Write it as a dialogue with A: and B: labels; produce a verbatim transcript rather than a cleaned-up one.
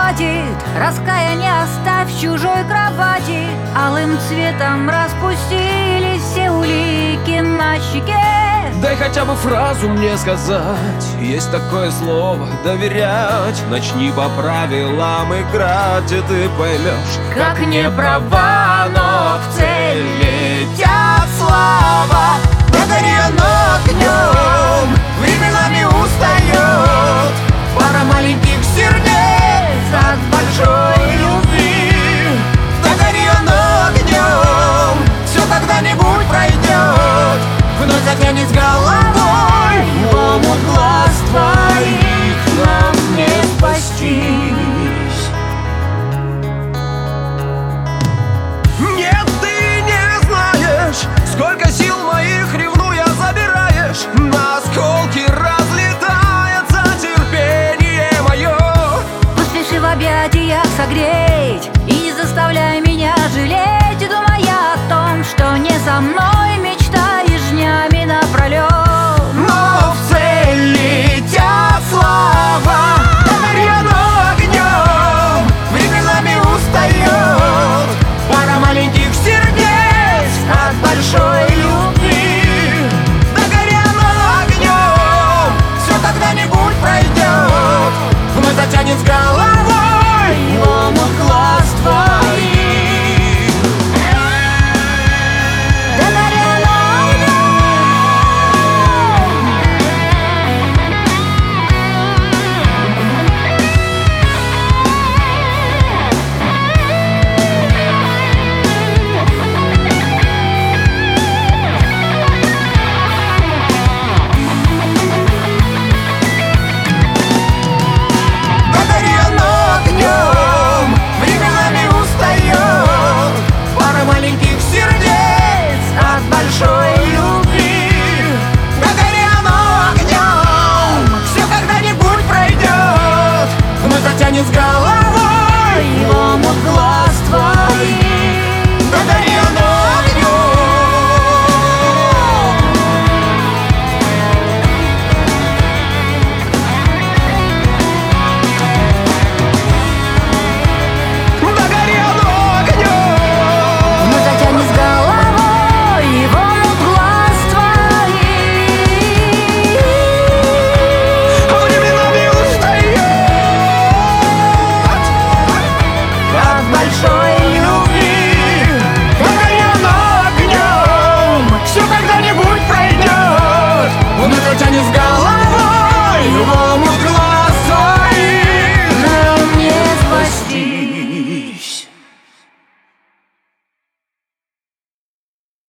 A: хватит, раскаяние оставь в чужой кровати. Алым цветом распустились все улики на щеке.
B: Дай хотя бы фразу мне сказать. Есть такое слово — доверять. Начни по правилам играть, и ты поймешь,
A: как не права, но в цель летят слова.
C: На горе оно огнем временами устает.
A: Пара маленьких сердец от большой любви.
C: На горе оно огнем все когда-нибудь пройдет.
A: Вновь заглянет с головой в омут глаз твоих. Нам не спастись.
B: нет, ты не знаешь, сколько сил моих ревнуя забираешь. На осколки разлетается терпение мое.
A: Поспеши в объятия согреть и не заставляй